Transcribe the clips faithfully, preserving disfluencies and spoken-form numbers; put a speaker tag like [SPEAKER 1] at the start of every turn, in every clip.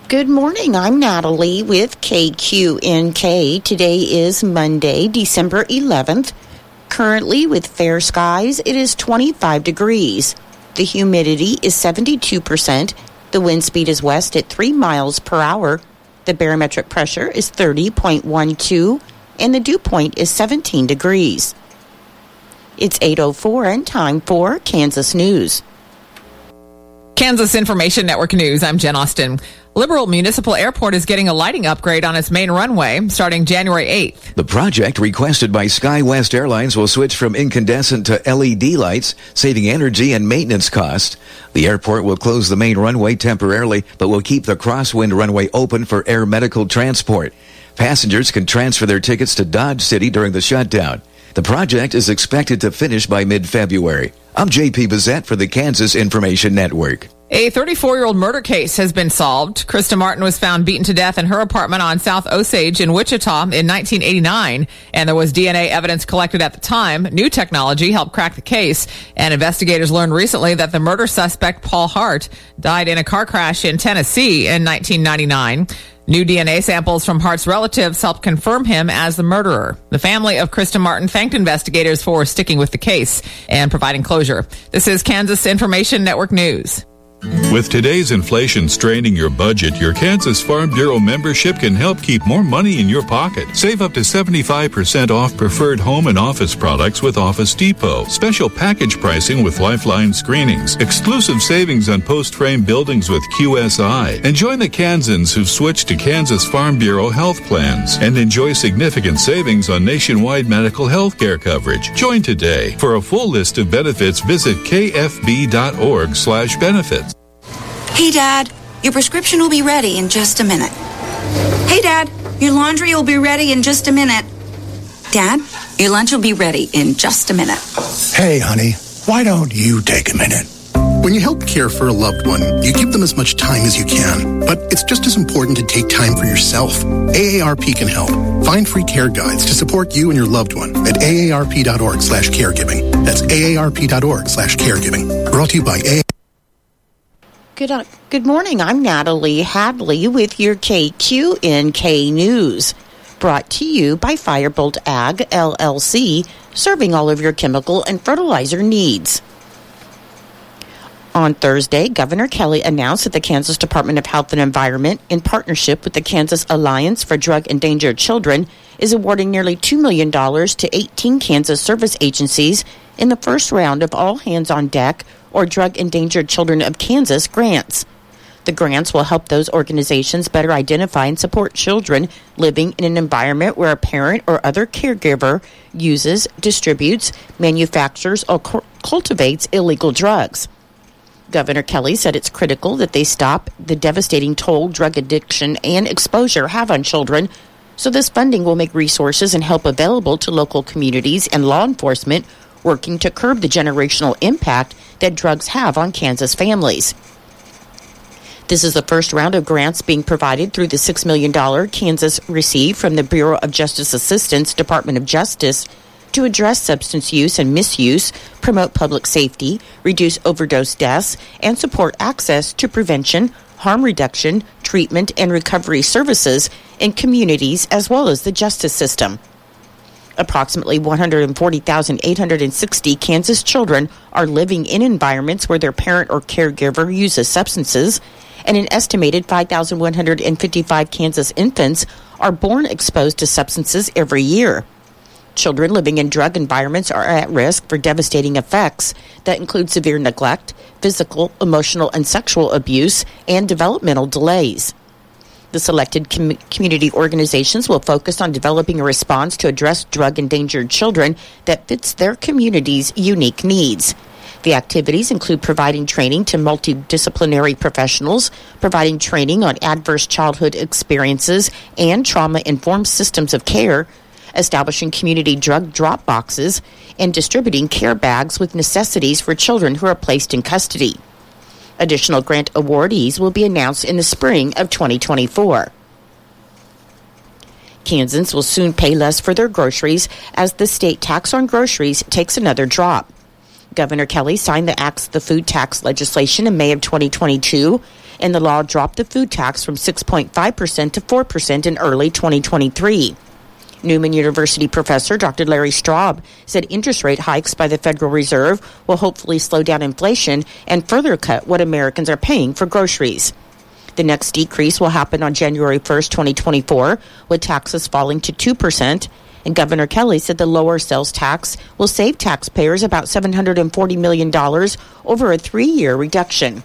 [SPEAKER 1] Good morning. I'm Natalie with K Q N K. Today is Monday, December eleventh. Currently, with fair skies, it is twenty-five degrees. The humidity is seventy-two percent. The wind speed is west at three miles per hour. The barometric pressure is thirty point one two, and the dew point is seventeen degrees. It's eight oh four and time for Kansas News.
[SPEAKER 2] Kansas Information Network News, I'm Jen Austin. Liberal Municipal Airport is getting a lighting upgrade on its main runway starting January eighth.
[SPEAKER 3] The project, requested by SkyWest Airlines, will switch from incandescent to L E D lights, saving energy and maintenance costs. The airport will close the main runway temporarily, but will keep the crosswind runway open for air medical transport. Passengers can transfer their tickets to Dodge City during the shutdown. The project is expected to finish by mid-February. I'm J P Bissett for the Kansas Information Network.
[SPEAKER 2] A thirty-four-year-old murder case has been solved. Krista Martin was found beaten to death in her apartment on South Osage in Wichita in nineteen eighty-nine, and there was D N A evidence collected at the time. New technology helped crack the case, and investigators learned recently that the murder suspect, Paul Hart, died in a car crash in Tennessee in nineteen ninety-nine. New D N A samples from Hart's relatives helped confirm him as the murderer. The family of Krista Martin thanked investigators for sticking with the case and providing closure. This is Kansas Information Network News.
[SPEAKER 4] With today's inflation straining your budget, your Kansas Farm Bureau membership can help keep more money in your pocket. Save up to seventy-five percent off preferred home and office products with Office Depot. Special package pricing with Lifeline screenings. Exclusive savings on post-frame buildings with Q S I. And join the Kansans who've switched to Kansas Farm Bureau health plans and enjoy significant savings on nationwide medical health care coverage. Join today. For a full list of benefits, visit k f b dot org slash benefits.
[SPEAKER 5] Hey, Dad, your prescription will be ready in just a minute. Hey, Dad, your laundry will be ready in just a minute. Dad, your lunch will be ready in just a minute.
[SPEAKER 6] Hey, honey, why don't you take a minute? When you help care for a loved one, you give them as much time as you can. But it's just as important to take time for yourself. A A R P can help. Find free care guides to support you and your loved one at A A R P dot org slash caregiving. That's A A R P dot org slash caregiving. Brought to you by A A R P.
[SPEAKER 1] Good, uh, good morning. I'm Natalie Hadley with your K Q N K News. Brought to you by Firebolt Ag, L L C, serving all of your chemical and fertilizer needs. On Thursday, Governor Kelly announced that the Kansas Department of Health and Environment, in partnership with the Kansas Alliance for Drug-Endangered Children, is awarding nearly two million dollars to eighteen Kansas service agencies in the first round of All Hands on Deck or Drug-Endangered Children of Kansas grants. The grants will help those organizations better identify and support children living in an environment where a parent or other caregiver uses, distributes, manufactures, or cu- cultivates illegal drugs. Governor Kelly said it's critical that they stop the devastating toll drug addiction and exposure have on children, so this funding will make resources and help available to local communities and law enforcement working to curb the generational impact that drugs have on Kansas families. This is the first round of grants being provided through the six million dollars Kansas received from the Bureau of Justice Assistance, Department of Justice, to address substance use and misuse, promote public safety, reduce overdose deaths, and support access to prevention, harm reduction, treatment, and recovery services in communities as well as the justice system. Approximately one hundred forty thousand eight hundred sixty Kansas children are living in environments where their parent or caregiver uses substances, and an estimated five thousand one hundred fifty-five Kansas infants are born exposed to substances every year. Children living in drug environments are at risk for devastating effects that include severe neglect, physical, emotional, and sexual abuse, and developmental delays. The selected com- community organizations will focus on developing a response to address drug-endangered children that fits their community's unique needs. The activities include providing training to multidisciplinary professionals, providing training on adverse childhood experiences and trauma-informed systems of care, establishing community drug drop boxes, and distributing care bags with necessities for children who are placed in custody. Additional grant awardees will be announced in the spring of twenty twenty-four. Kansans will soon pay less for their groceries as the state tax on groceries takes another drop. Governor Kelly signed the Acts the Food Tax legislation in May of twenty twenty-two, and the law dropped the food tax from six point five percent to four percent in early twenty twenty-three. Newman University professor Doctor Larry Straub said interest rate hikes by the Federal Reserve will hopefully slow down inflation and further cut what Americans are paying for groceries. The next decrease will happen on January first, twenty twenty-four, with taxes falling to two percent. And Governor Kelly said the lower sales tax will save taxpayers about seven hundred forty million dollars over a three-year reduction.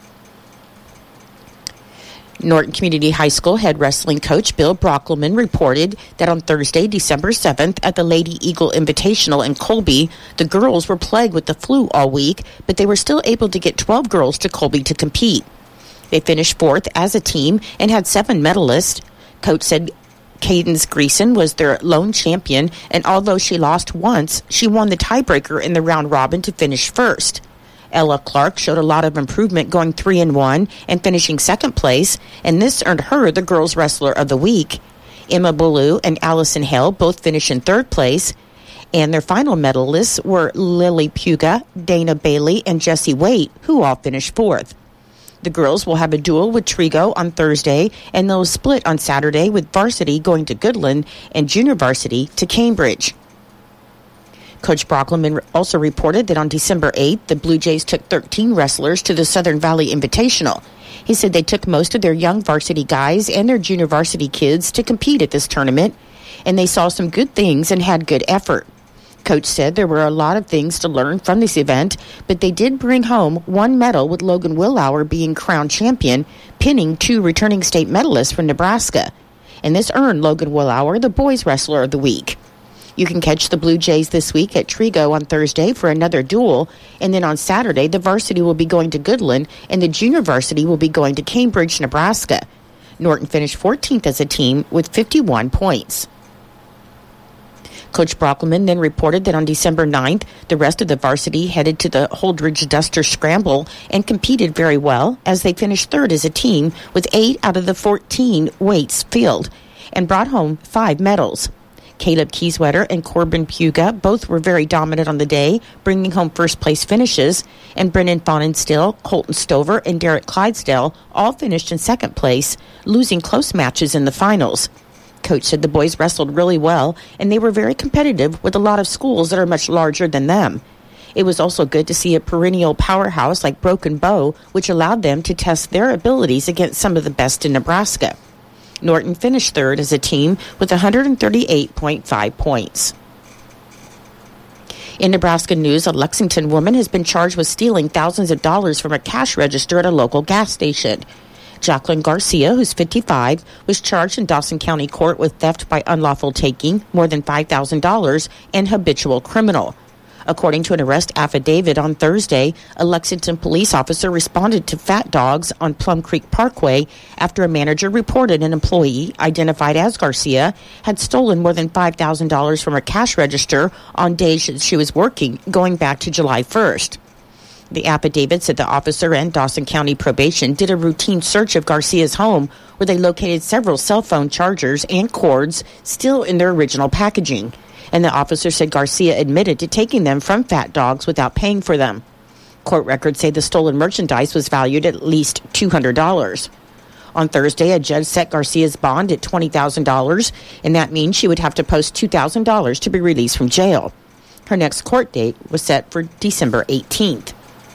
[SPEAKER 1] Norton Community High School head wrestling coach Bill Brockelman reported that on Thursday, December seventh, at the Lady Eagle Invitational in Colby, the girls were plagued with the flu all week, but they were still able to get twelve girls to Colby to compete. They finished fourth as a team and had seven medalists. Coach said Cadence Greason was their lone champion, and although she lost once, she won the tiebreaker in the round robin to finish first. Ella Clark showed a lot of improvement, going three and one and finishing second place, and this earned her the Girls Wrestler of the Week. Emma Ballou and Allison Hale both finished in third place, and their final medalists were Lily Puga, Dana Bailey, and Jessie Waite, who all finished fourth. The girls will have a duel with Trigo on Thursday, and they'll split on Saturday with varsity going to Goodland and junior varsity to Cambridge. Coach Brockelman also reported that on December eighth, the Blue Jays took thirteen wrestlers to the Southern Valley Invitational. He said they took most of their young varsity guys and their junior varsity kids to compete at this tournament, and they saw some good things and had good effort. Coach said there were a lot of things to learn from this event, but they did bring home one medal, with Logan Willauer being crowned champion, pinning two returning state medalists from Nebraska. And this earned Logan Willauer the Boys Wrestler of the Week. You can catch the Blue Jays this week at Trigo on Thursday for another duel, and then on Saturday, the varsity will be going to Goodland, and the junior varsity will be going to Cambridge, Nebraska. Norton finished fourteenth as a team with fifty-one points. Coach Brockelman then reported that on December ninth, the rest of the varsity headed to the Holdridge Duster Scramble and competed very well, as they finished third as a team with eight out of the fourteen weights filled and brought home five medals. Caleb Kieswetter and Corbin Puga both were very dominant on the day, bringing home first-place finishes, and Brennan Faunenstill, Colton Stover, and Derek Clydesdale all finished in second place, losing close matches in the finals. Coach said the boys wrestled really well, and they were very competitive with a lot of schools that are much larger than them. It was also good to see a perennial powerhouse like Broken Bow, which allowed them to test their abilities against some of the best in Nebraska. Norton finished third as a team with one hundred thirty-eight point five points. In Nebraska news, a Lexington woman has been charged with stealing thousands of dollars from a cash register at a local gas station. Jacqueline Garcia, who's fifty-five, was charged in Dawson County Court with theft by unlawful taking, more than five thousand dollars, and habitual criminal. According to an arrest affidavit on Thursday, a Lexington police officer responded to Fat Dogs on Plum Creek Parkway after a manager reported an employee, identified as Garcia, had stolen more than five thousand dollars from her cash register on days she was working, going back to July first. The affidavit said the officer and Dawson County Probation did a routine search of Garcia's home, where they located several cell phone chargers and cords still in their original packaging. And the officer said Garcia admitted to taking them from Fat Dogs without paying for them. Court records say the stolen merchandise was valued at least two hundred dollars. On Thursday, a judge set Garcia's bond at twenty thousand dollars, and that means she would have to post two thousand dollars to be released from jail. Her next court date was set for December eighteenth.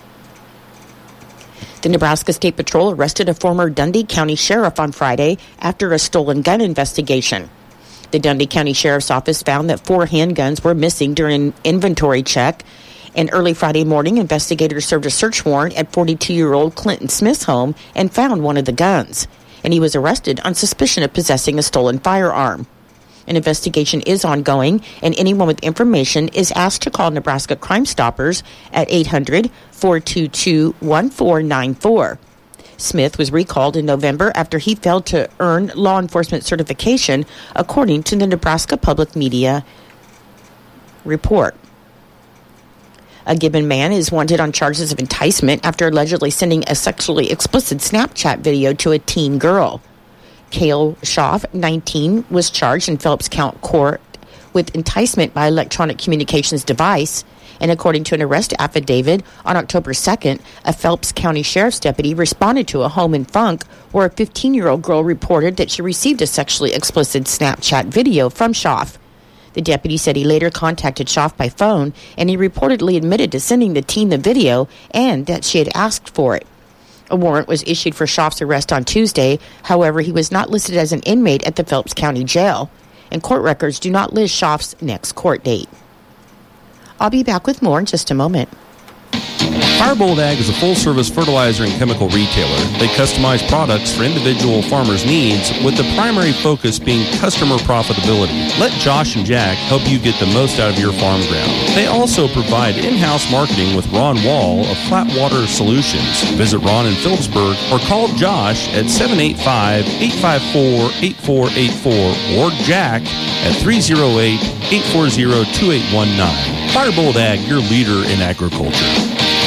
[SPEAKER 1] The Nebraska State Patrol arrested a former Dundee County sheriff on Friday after a stolen gun investigation. The Dundee County Sheriff's Office found that four handguns were missing during an inventory check, and early Friday morning, investigators served a search warrant at forty-two-year-old Clinton Smith's home and found one of the guns, and he was arrested on suspicion of possessing a stolen firearm. An investigation is ongoing, and anyone with information is asked to call Nebraska Crime Stoppers at eight hundred, four two two, one four nine four. Smith was recalled in November after he failed to earn law enforcement certification, according to the Nebraska Public Media report. A Gibbon man is wanted on charges of enticement after allegedly sending a sexually explicit Snapchat video to a teen girl. Cale Schaff, nineteen, was charged in Phillips County Court with enticement by electronic communications device, And according to an arrest affidavit, on October second, a Phelps County Sheriff's deputy responded to a home in Funk where a fifteen-year-old girl reported that she received a sexually explicit Snapchat video from Schaaf. The deputy said he later contacted Schaaf by phone, and he reportedly admitted to sending the teen the video and that she had asked for it. A warrant was issued for Schaaf's arrest on Tuesday. However, he was not listed as an inmate at the Phelps County Jail, and court records do not list Schaaf's next court date. I'll be back with more in just a moment.
[SPEAKER 7] Firebolt Ag is a full-service fertilizer and chemical retailer. They customize products for individual farmers' needs, with the primary focus being customer profitability. Let Josh and Jack help you get the most out of your farm ground. They also provide in-house marketing with Ron Wall of Flatwater Solutions. Visit Ron in Phillipsburg or call Josh at seven eight five, eight five four, eight four eight four or Jack at three oh eight, eight four zero, two eight one nine. Firebolt Ag, your leader in agriculture.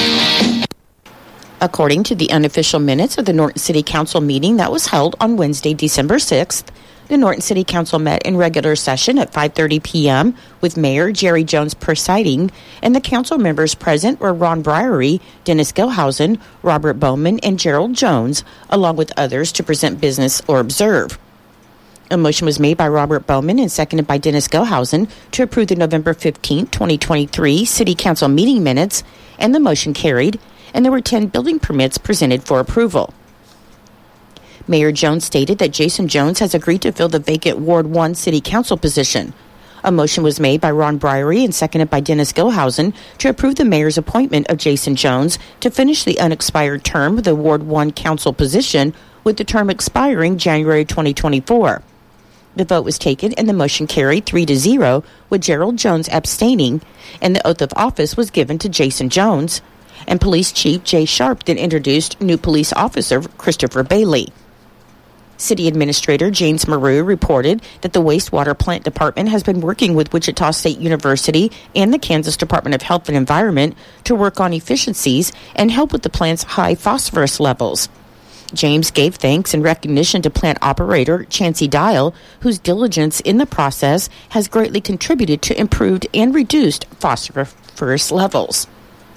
[SPEAKER 1] According to the unofficial minutes of the Norton City Council meeting that was held on Wednesday, December sixth, the Norton City Council met in regular session at five thirty p.m. with Mayor Jerry Jones presiding, and the council members present were Ron Briery, Dennis Gilhausen, Robert Bowman, and Gerald Jones, along with others to present business or observe. A motion was made by Robert Bowman and seconded by Dennis Gilhausen to approve the November fifteenth, twenty twenty-three City Council meeting minutes, and the motion carried, and there were ten building permits presented for approval. Mayor Jones stated that Jason Jones has agreed to fill the vacant Ward one City Council position. A motion was made by Ron Briery and seconded by Dennis Gilhausen to approve the mayor's appointment of Jason Jones to finish the unexpired term of the Ward one Council position, with the term expiring January twenty twenty-four. The vote was taken and the motion carried three to zero, with Gerald Jones abstaining, and the oath of office was given to Jason Jones. And Police Chief Jay Sharp then introduced new police officer Christopher Bailey. City Administrator James Maru reported that the wastewater plant department has been working with Wichita State University and the Kansas Department of Health and Environment to work on efficiencies and help with the plant's high phosphorus levels. James gave thanks and recognition to plant operator Chancey Dial, whose diligence in the process has greatly contributed to improved and reduced phosphorus levels.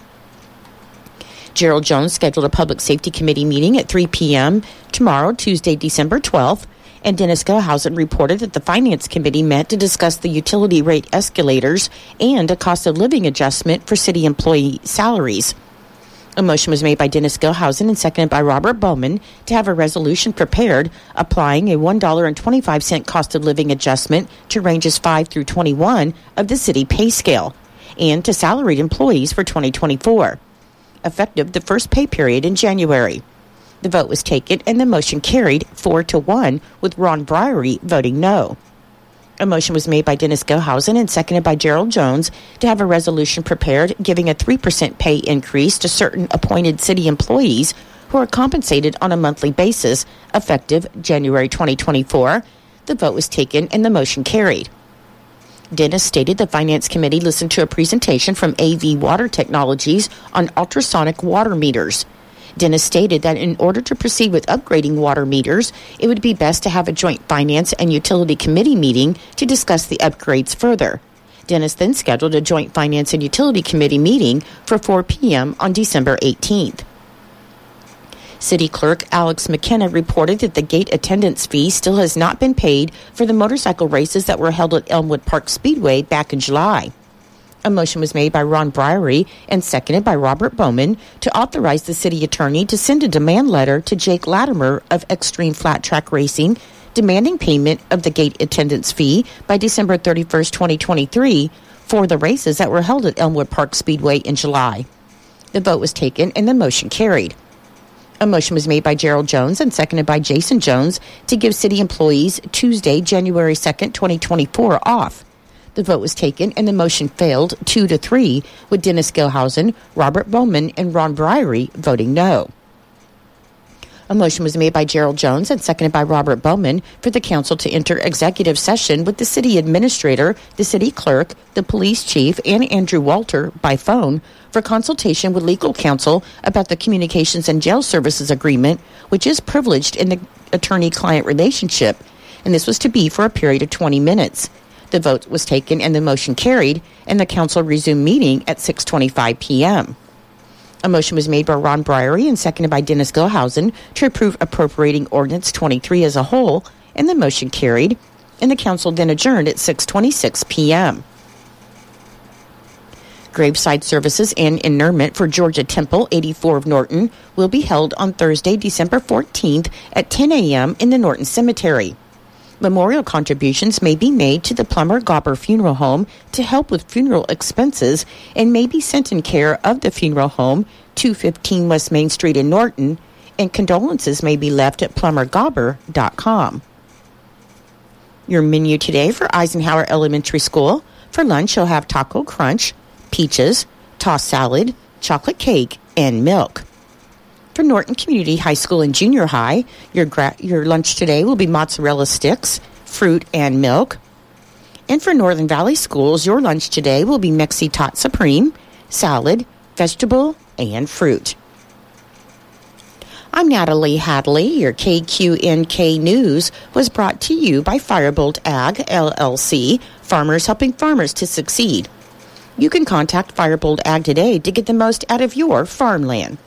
[SPEAKER 1] Gerald Jones scheduled a Public Safety Committee meeting at three p.m. tomorrow, Tuesday, December twelfth, and Dennis Gilhausen reported that the Finance Committee met to discuss the utility rate escalators and a cost of living adjustment for city employee salaries. A motion was made by Dennis Gilhausen and seconded by Robert Bowman to have a resolution prepared applying a one dollar and twenty-five cents cost of living adjustment to ranges five through twenty-one of the city pay scale and to salaried employees for twenty twenty-four. Effective the first pay period in January. The vote was taken and the motion carried four to one, with Ron Briery voting no. A motion was made by Dennis Gilhausen and seconded by Gerald Jones to have a resolution prepared giving a three percent pay increase to certain appointed city employees who are compensated on a monthly basis, effective January twenty twenty-four. The vote was taken and the motion carried. Dennis stated the Finance Committee listened to a presentation from A V Water Technologies on ultrasonic water meters. Dennis stated that in order to proceed with upgrading water meters, it would be best to have a joint Finance and Utility Committee meeting to discuss the upgrades further. Dennis then scheduled a joint Finance and Utility Committee meeting for four p.m. on December eighteenth. City Clerk Alex McKenna reported that the gate attendance fee still has not been paid for the motorcycle races that were held at Elmwood Park Speedway back in July. A motion was made by Ron Briery and seconded by Robert Bowman to authorize the city attorney to send a demand letter to Jake Latimer of Extreme Flat Track Racing, demanding payment of the gate attendance fee by December thirty-first, twenty twenty-three for the races that were held at Elmwood Park Speedway in July. The vote was taken and the motion carried. A motion was made by Gerald Jones and seconded by Jason Jones to give city employees Tuesday, January second, twenty twenty-four off. The vote was taken and the motion failed two to three, with Dennis Gilhausen, Robert Bowman, and Ron Briery voting no. A motion was made by Gerald Jones and seconded by Robert Bowman for the council to enter executive session with the city administrator, the city clerk, the police chief, and Andrew Walter by phone for consultation with legal counsel about the Communications and Jail Services Agreement, which is privileged in the attorney-client relationship, and this was to be for a period of twenty minutes. The vote was taken and the motion carried, and the council resumed meeting at six twenty-five p.m. A motion was made by Ron Briery and seconded by Dennis Gilhausen to approve appropriating Ordinance twenty-three as a whole, and the motion carried, and the council then adjourned at six twenty-six p.m. Graveside services and interment for Georgia Temple, eighty-four of Norton, will be held on Thursday, December fourteenth at ten a.m. in the Norton Cemetery. Memorial contributions may be made to the Plummer Gobber Funeral Home to help with funeral expenses and may be sent in care of the funeral home, two fifteen West Main Street in Norton, and condolences may be left at plummer gobber dot com. Your menu today for Eisenhower Elementary School. For lunch, you'll have taco crunch, peaches, tossed salad, chocolate cake, and milk. For Norton Community High School and Junior High, your gra- your lunch today will be mozzarella sticks, fruit, and milk. And for Northern Valley Schools, your lunch today will be Mexi Tot Supreme, salad, vegetable, and fruit. I'm Natalie Hadley. Your K Q N K News was brought to you by Firebolt Ag, L L C, farmers helping farmers to succeed. You can contact Firebolt Ag today to get the most out of your farmland.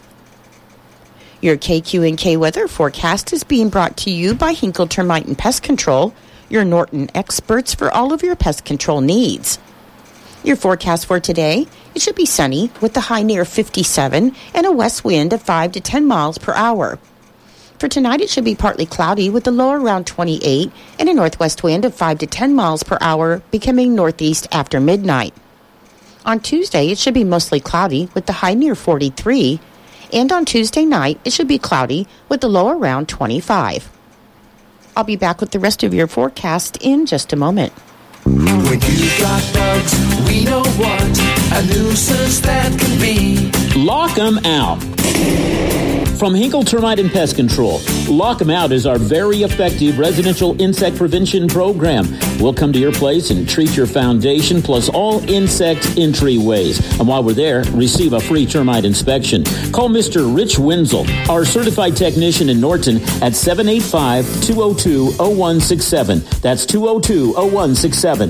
[SPEAKER 1] Your K Q N K weather forecast is being brought to you by Hinkle Termite and Pest Control, your Norton experts for all of your pest control needs. Your forecast for today, it should be sunny with the high near fifty-seven and a west wind of five to ten miles per hour. For tonight, it should be partly cloudy with the low around twenty-eight and a northwest wind of five to ten miles per hour, becoming northeast after midnight. On Tuesday, it should be mostly cloudy with the high near forty-three, and on Tuesday night, it should be cloudy with the low around twenty-five. I'll be back with the rest of your forecast in just a moment.
[SPEAKER 8] When you got bugs, we know what a nuisance that can be.
[SPEAKER 9] Lock 'em out. From Hinkle Termite and Pest Control, Lock 'em Out is our very effective residential insect prevention program. We'll come to your place and treat your foundation plus all insect entryways. And while we're there, receive a free termite inspection. Call Mister Rich Wenzel, our certified technician in Norton, at seven eight five, two oh two, oh one six seven. That's two oh two, oh one six seven.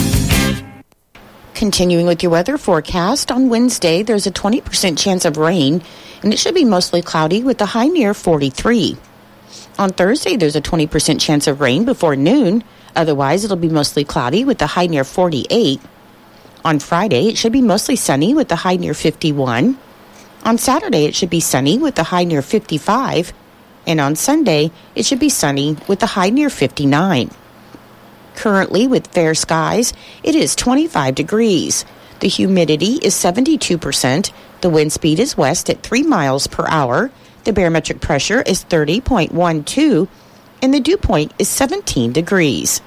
[SPEAKER 1] Continuing with your weather forecast, on Wednesday, there's a twenty percent chance of rain, and it should be mostly cloudy with a high near forty-three. On Thursday, there's a twenty percent chance of rain before noon. Otherwise, it'll be mostly cloudy with a high near forty-eight. On Friday, it should be mostly sunny with a high near fifty-one. On Saturday, it should be sunny with a high near fifty-five. And on Sunday, it should be sunny with a high near fifty-nine. Currently, with fair skies, it is twenty-five degrees. The humidity is seventy-two percent. The wind speed is west at three miles per hour. The barometric pressure is thirty point one two, and the dew point is seventeen degrees.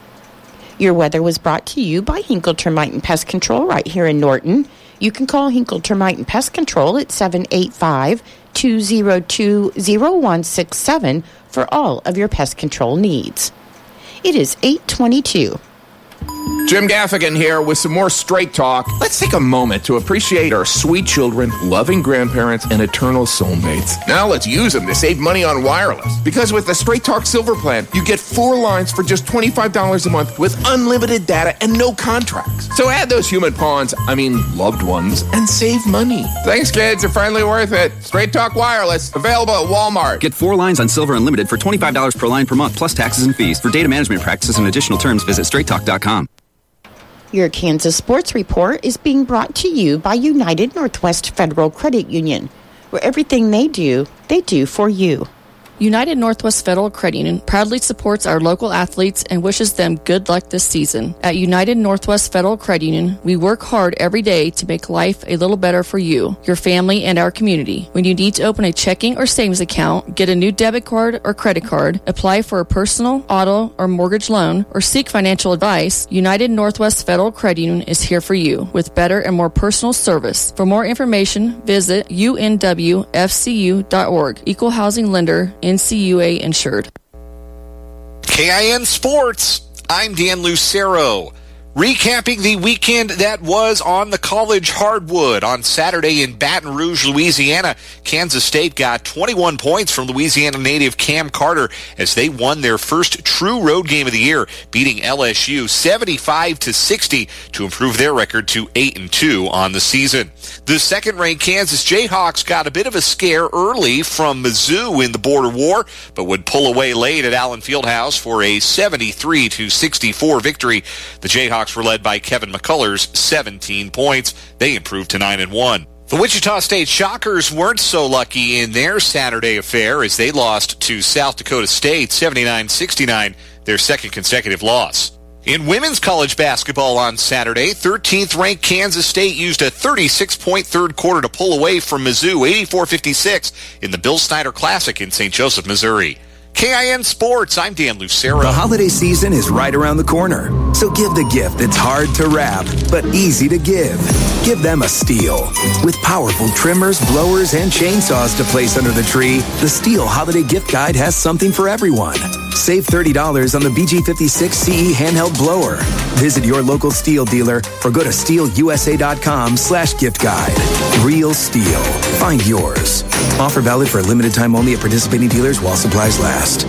[SPEAKER 1] Your weather was brought to you by Hinkle Termite and Pest Control right here in Norton. You can call Hinkle Termite and Pest Control at seven eight five, two oh two, oh one six seven for all of your pest control needs. It is eight twenty-two.
[SPEAKER 10] Jim Gaffigan here with some more Straight Talk. Let's take a moment to appreciate our sweet children, loving grandparents, and eternal soulmates. Now let's use them to save money on wireless. Because with the Straight Talk Silver Plan, you get four lines for just twenty-five dollars a month with unlimited data and no contracts. So add those human pawns, I mean loved ones, and save money. Thanks, kids. You're finally worth it. Straight Talk Wireless, available at Walmart.
[SPEAKER 11] Get four lines on Silver Unlimited for twenty-five dollars per line per month, plus taxes and fees. For data management practices and additional terms, visit straight talk dot com.
[SPEAKER 1] Your Kansas Sports Report is being brought to you by United Northwest Federal Credit Union, where everything they do, they do for you.
[SPEAKER 12] United Northwest Federal Credit Union proudly supports our local athletes and wishes them good luck this season. At United Northwest Federal Credit Union, we work hard every day to make life a little better for you, your family, and our community. When you need to open a checking or savings account, get a new debit card or credit card, apply for a personal, auto, or mortgage loan, or seek financial advice, United Northwest Federal Credit Union is here for you with better and more personal service. For more information, visit U N W F C U dot org. Equal Housing Lender, N C U A insured.
[SPEAKER 13] K I N Sports. I'm Dan Lucero. Recapping the weekend that was on the college hardwood. On Saturday in Baton Rouge, Louisiana, Kansas State got twenty-one points from Louisiana native Cam Carter as they won their first true road game of the year, beating L S U seventy-five to sixty to improve their record to eight and two on the season. The second-ranked Kansas Jayhawks got a bit of a scare early from Mizzou in the border war, but would pull away late at Allen Fieldhouse for a seventy-three to sixty-four victory. The Jayhawks were led by Kevin McCullers, seventeen points. They improved to nine and one. The Wichita State Shockers weren't so lucky in their Saturday affair as they lost to South Dakota State seventy-nine sixty-nine, their second consecutive loss. In women's college basketball on Saturday, thirteenth-ranked Kansas State used a thirty-six point third quarter to pull away from Mizzou eighty-four fifty-six in the Bill Snyder Classic in Saint Joseph, Missouri. K I N Sports, I'm Dan Lucero.
[SPEAKER 14] The holiday season is right around the corner, so give the gift that's hard to wrap, but easy to give. Give them a STIHL. With powerful trimmers, blowers, and chainsaws to place under the tree, the STIHL Holiday Gift Guide has something for everyone. Save thirty dollars on the B G fifty-six C E handheld blower. Visit your local STIHL dealer or go to stihl u s a dot com slash gift guide. Real STIHL. Find yours. Offer valid for a limited time only at participating dealers while supplies last.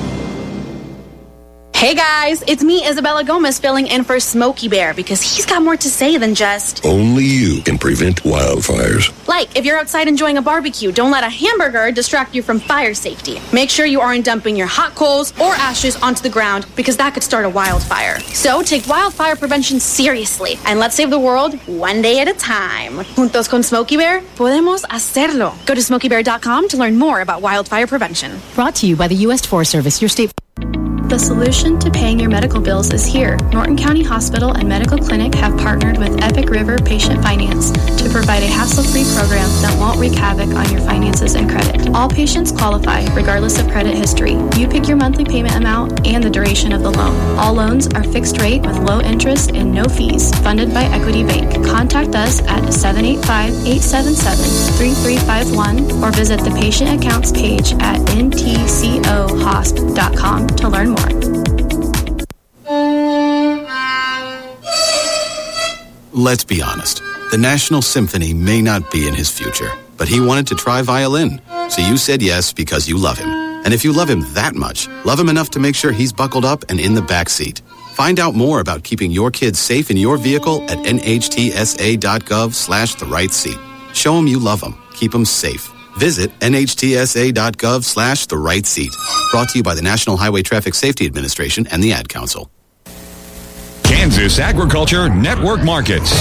[SPEAKER 15] Hey guys, it's me, Isabella Gomez, filling in for Smokey Bear because he's got more to say than just...
[SPEAKER 16] Only you can prevent wildfires.
[SPEAKER 15] Like, if you're outside enjoying a barbecue, don't let a hamburger distract you from fire safety. Make sure you aren't dumping your hot coals or ashes onto the ground because that could start a wildfire. So take wildfire prevention seriously and let's save the world one day at a time. Juntos con Smokey Bear, podemos hacerlo. Go to smokey bear dot com to learn more about wildfire prevention.
[SPEAKER 17] Brought to you by the U S Forest Service, your state...
[SPEAKER 18] The solution to paying your medical bills is here. Norton County Hospital and Medical Clinic have partnered with Epic River Patient Finance to provide a hassle-free program that won't wreak havoc on your finances and credit. All patients qualify, regardless of credit history. You pick your monthly payment amount and the duration of the loan. All loans are fixed rate with low interest and no fees, funded by Equity Bank. Contact us at seven eight five, eight seven seven, three three five one or visit the patient accounts page at n t c o hosp dot com to learn more.
[SPEAKER 19] Let's be honest. The National Symphony may not be in his future, but he wanted to try violin. So you said yes because you love him. And if you love him that much, love him enough to make sure he's buckled up and in the back seat. Find out more about keeping your kids safe in your vehicle at n h t s a dot gov slash the right seat. Show him you love him. Keep him safe. Visit n h t s a dot gov slash the right seat. Brought to you by the National Highway Traffic Safety Administration and the Ad Council.
[SPEAKER 20] Kansas Agriculture Network Markets.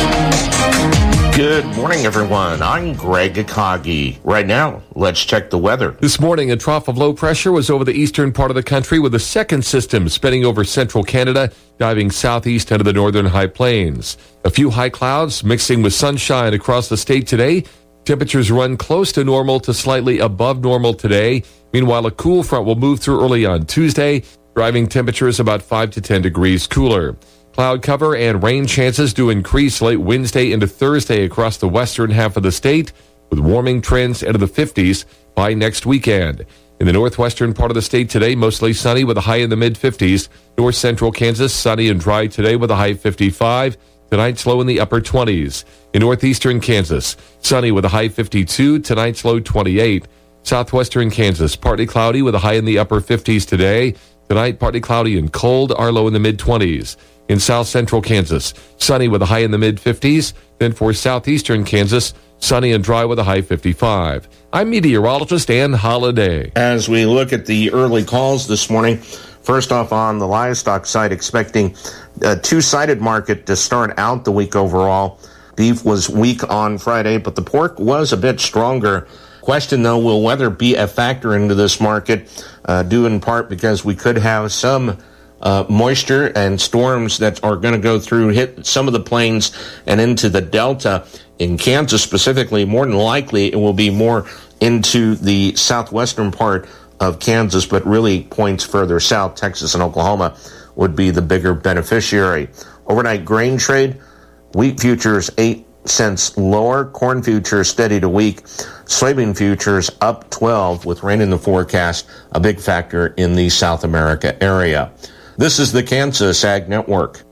[SPEAKER 21] Good morning, everyone. I'm Greg Akagi. Right now, let's check the weather.
[SPEAKER 22] This morning, a trough of low pressure was over the eastern part of the country with a second system spinning over central Canada, diving southeast into the northern high plains. A few high clouds mixing with sunshine across the state today. Temperatures run close to normal to slightly above normal today. Meanwhile, a cool front will move through early on Tuesday, driving temperatures about five to ten degrees cooler. Cloud cover and rain chances do increase late Wednesday into Thursday across the western half of the state, with warming trends into the fifties by next weekend. In the northwestern part of the state today, mostly sunny with a high in the mid-fifties. North central Kansas, sunny and dry today with a high fifty-five. Tonight's low in the upper twenties. In northeastern Kansas, sunny with a high fifty-two. Tonight's low twenty-eight. Southwestern Kansas, partly cloudy with a high in the upper fifties today. Tonight, partly cloudy and cold, our low in the mid-twenties. In south central Kansas, sunny with a high in the mid-fifties. Then for southeastern Kansas, sunny and dry with a high fifty-five. I'm meteorologist Ann Holiday.
[SPEAKER 21] As we look at the early calls this morning, first off on the livestock side, expecting a two-sided market to start out the week overall. Beef was weak on Friday, but the pork was a bit stronger. Question, though, will weather be a factor into this market, uh, due in part because we could have some uh, moisture and storms that are going to go through, hit some of the plains and into the Delta. In Kansas specifically, more than likely it will be more into the southwestern part of Kansas, but really points further south. Texas and Oklahoma would be the bigger beneficiary. Overnight grain trade, wheat futures eight cents lower, corn futures steady to weak, soybean futures up twelve with rain in the forecast, a big factor in the South America area. This is the Kansas Ag Network.